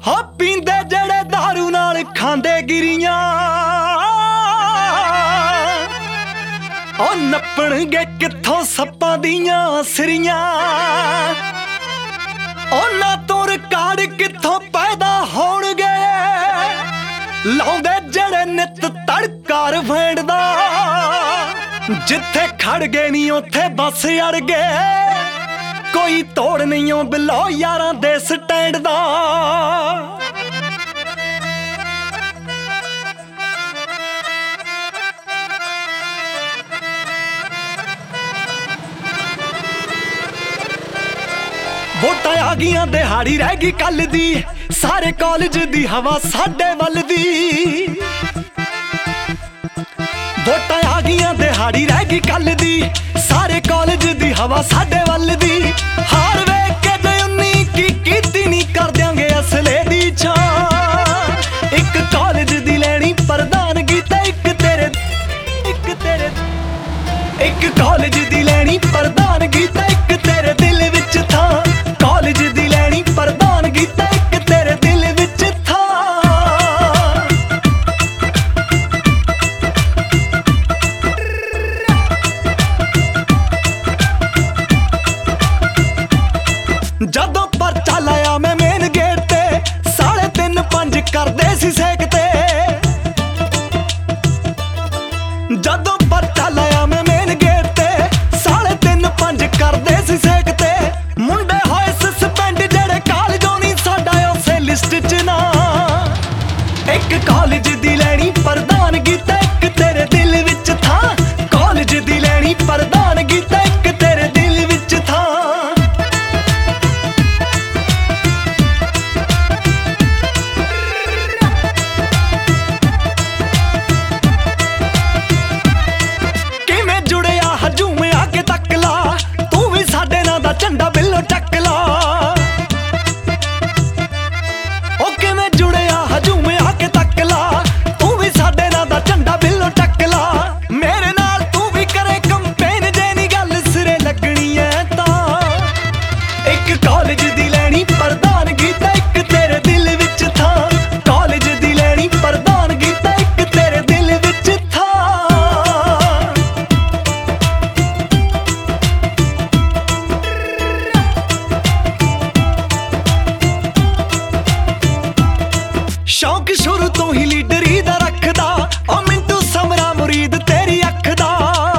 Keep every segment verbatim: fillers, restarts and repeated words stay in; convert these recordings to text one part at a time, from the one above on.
ਹੋ ਪੀਂਦੇ ਜਿਹੜੇ दारू नाल खांदे गिरियां ओ नप्पणगे कित्थों सप्पां दियां सिरियां ओ ना तो रिकार्ड कित्थों पैदा होणगे लाउंदे ਜਿਹੜੇ ਨਿਤ ਤੜਕਾ ਰਵੈਂਡ ਦਾ ਜਿੱਥੇ ਖੜ ਗਏ ਨਹੀਂ ਉੱਥੇ ਬਸ ਅੜ ਗਏ ਕੋਈ ਤੋੜ ਨਹੀਂ ਓ ਬਿੱਲੋ ਯਾਰਾਂ ਦੇ ਸਟੈਂਡ ਦਾ ਵੋਟਾਂ ਆ ਗਈਆਂ ਦਿਹਾੜੀ ਰਹਿ ਗਈ ਕੱਲ ਦੀ ਸਾਰੇ ਕਾਲਜ ਦੀ ਹਵਾ ਸਾਡੇ ਵੱਲ ਦੀ ਵੋਟਾਂ ਆ ਗਈਆਂ ਦਿਹਾੜੀ ਰਹਿ ਗਈ ਕੱਲ ਦੀ ਸਾਰੇ ਕਾਲਜ ਦੀ ਹਵਾ ਸਾਡੇ ਵੱਲ ਦੀ ਹਾਰ ਵੇਖ ਕੇ ਜੇ ਉਨੀ ਕੀ ਕੀਤੀ ਨਹੀਂ ਕਰ ਦਿਆਂਗੇ ਅਸਲੇ ਦੀ ਛਾਂ ਇੱਕ ਕਾਲਜ ਦੀ ਲੈਣੀ ਪ੍ਰਧਾਨਗੀ ਤੇ ਇੱਕ ਤੇਰੇ ਇੱਕ ਤੇਰੇ ਇੱਕ ਕਾਲਜ ਦੀ ਲੈਣੀ ਪ੍ਰਧਾਨਗੀ ਤੇ ਇੱਕ ਤੇਰੇ ਦਿਲ ਵਿੱਚ ਥਾਂ ਕਾਲਜ ਦੀ ਲੈਣੀ ਪ੍ਰਧਾਨਗੀ ਤੇ ਇੱਕ ਤੇਰੇ ਦਿਲ ਵਿੱਚ ਥਾਂ ਜਦੋਂ ਪਰਚਾ ਲਾਇਆ ਮੈਂ ਮੇਨ ਗੇਟ ਤੇ ਸਾਢੇ ਤਿੰਨ ਪੰਜ ਕਰਦੇ ਸੀ ਸੇਕ ਤੇ ਜਦੋਂ ਪਰਚਾ ਲਾਇਆ ਮੈਂ ਮੇਨ ਗੇਟ ਤੇ ਸਾਢੇ ਤਿੰਨ ਪੰਜ ਕਰਦੇ ਸੀ ਸੇਕ ਤੇ ਮੁੰਡੇ ਹੋਏ ਸਸਪੈਂਡ ਜਿਹੜੇ ਕਾਲਜੋਂ ਨਹੀਂ ਸਾਡਾ ਉਸੇ ਲਿਸਟ 'ਚ ਨਾ ਇੱਕ ਕਾਲਜ ਦੀ ਲੈਣੀ ਪ੍ਰਧਾਨਗੀ ਤੇ ਇੱਕ ਤੇਰੇ ਦਿਲ ਵਿੱਚ ਥਾਂ ਕਾਲਜ ਦੀ ਲੈਣੀ ਪ੍ਰਧਾਨਗੀ ਤੇ ਇੱਕ ਤੇਰੇ ਦਿਲ ਵਿੱਚ ਥਾਂ ਕਿਵੇਂ ਜੁੜਿਆ ਹਜੂਮੇ ਆ ਕੇ ਤੱਕ ਲਾ ਤੂੰ ਵੀ ਸਾਡੇ ਨਾਂ ਦਾ ਝੰਡਾ ਬਿੱਲੋ ਚੱਕ ਲਾ ਉਹ ਕਿਵੇਂ ਜੁੜਿਆ ਹਜੂਮੇ ਆ ਕੇ ਤੱਕ ਲਾ ਤੂੰ ਵੀ ਸਾਡੇ ਨਾਂ ਦਾ ਝੰਡਾ ਬਿੱਲੋ ਚੱਕ ਲਾ ਮੇਰੇ ਨਾਲ ਤੂੰ ਵੀ ਕਰੇ ਕੰਪੇਨ ਜੇ ਨੀ ਗੱਲ ਸਿਰੇ ਲੱਗਣੀ ਐ ਤਾਂ ਇੱਕ ਕਾਲਜ ਦੀ ਲੈਣੀ ਪ੍ਰਧਾਨਗੀ ਤੇ ਇੱਕ ਤੇਰੇ ਦਿਲ ਵਿੱਚ ਥਾਂ ਕਾਲਜ ਦੀ ਲੈਣੀ ਪ੍ਰਧਾਨਗੀ ਤੇ ਇੱਕ ਤੇਰੇ ਦਿਲ ਵਿੱਚ ਥਾਂ ਸ਼ੌਕ ਸ਼ੁਰੂ ਤੋਂ ਹੀ ਲੀਡਰੀ ਦਾ ਰੱਖਦਾ ਓ ਮਿੰਟੂ ਸਮਰਾ ਮੁਰੀਦ ਤੇਰੀ ਅੱਖ ਦਾ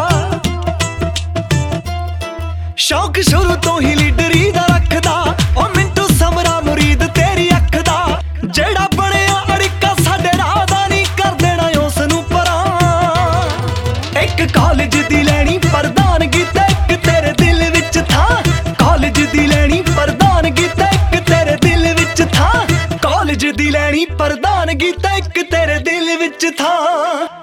ਸ਼ੌਕ ਸ਼ੁਰੂ ਤੋਂ ਹੀ ਲੀਡਰੀ ਦਾ ਰੱਖਦਾ ਓ ਮਿੰਟੂ ਸਮਰਾ ਮੁਰੀਦ ਤੇਰੀ ਅੱਖ ਦਾ ਜਿਹੜਾ ਬਣਿਆ ਅੜਿੱਕਾ ਸਾਡੇ ਰਾਹ ਦਾ ਨਹੀਂ ਕਰ ਦੇਣਾ ਉਸ ਨੂੰ ਪਰਾਂ ਇੱਕ ਕਾਲਜ ਦੀ ਲੈਣੀ ਪ੍ਰਧਾਨਗੀ ਤੇ ਇੱਕ ਤੇਰੇ ਦਿਲ ਵਿੱਚ ਥਾਂ ਕਾਲਜ ਦੀ ਲੈਣੀ ਪ੍ਰਧਾਨਗੀ ਤੇ ਇੱਕ ਤੇਰੇ ਦਿਲ ਵਿੱਚ ਥਾਂ ਕਾਲਜ ਦੀ ਲੈਣੀ ਪ੍ਰਧਾਨਗੀ ਤੇ ਇੱਕ ਤੇਰੇ ਦਿਲ ਵਿੱਚ ਥਾਂ